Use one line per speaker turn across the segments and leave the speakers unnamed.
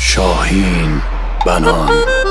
شاهین بنان.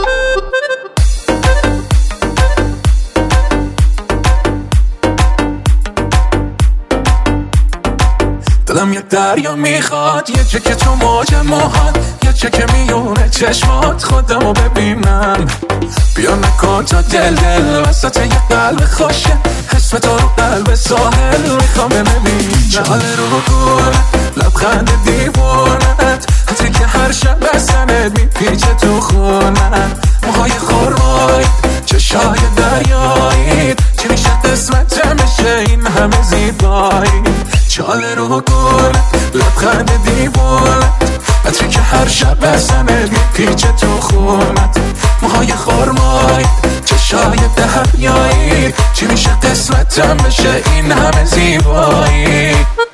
دلم یک دریا میخواد، یه چکه تو موج موهات، یه چکه میونه چشمات، خودمو ببینم. بیا نکن تا دل وسط یه قلب خوشه، حس تو رو قلب ساحل میخوام ببینم. جاله رو گونه لبخند دیوونت، حتی که هر شب بسنت میپیچه تو خونت. موهای خرمایی چشای دریایی، چی میشه قسمت میشه این همه زیبایی. چاله رو گونه لبخند دیوونت، عطری که هر شب بسنت میپیچه تو خونت. موهای خرمایی چشای دریایی، چی میشه قسمتم بشه این همه زیبایی.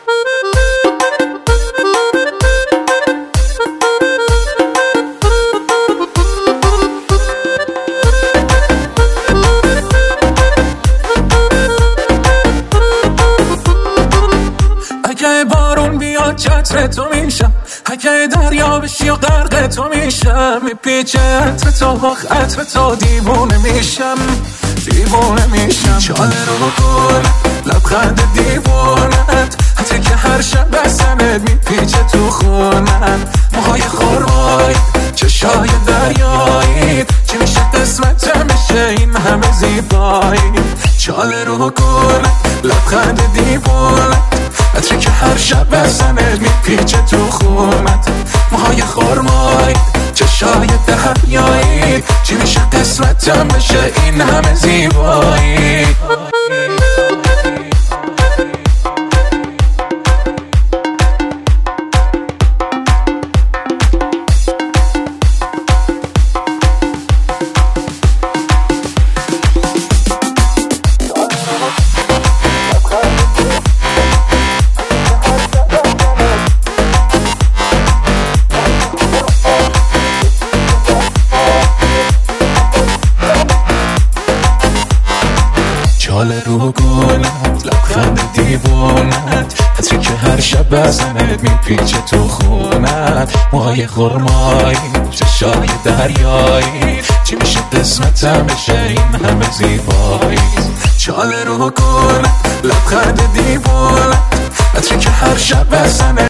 اگه بارون بیاد چتر تو میشم، اگه دریا بشی و غرق تو میشم. میپیچه عطر تو عطر تو، دیوونه میشم دیوونه میشم. چاله رو گونه لبخند دیوونت، حتی که هر شب بسنت میپیچه تو خونت. موهای خرمایی چشای دریایی، چی میشه قسمتم میشه این همه زیبایی. چاله رو گونه لبخند دیوونت، عطری که هر شب بسنت میپیچه تو خونت. موهای خرمایی چشای دریایی، چی میشه قسمتم بشه این همه زیبایی. چاله رو گونت لبخند دیوونت، عطری که هر شب بزنت میپیچه تو خونت. موهای خرمایی چشای دریایی، چی میشه قسمتم بشه این همه زیبایی. چاله رو گونت لبخند دیوونت، عطری که هر شب بزنت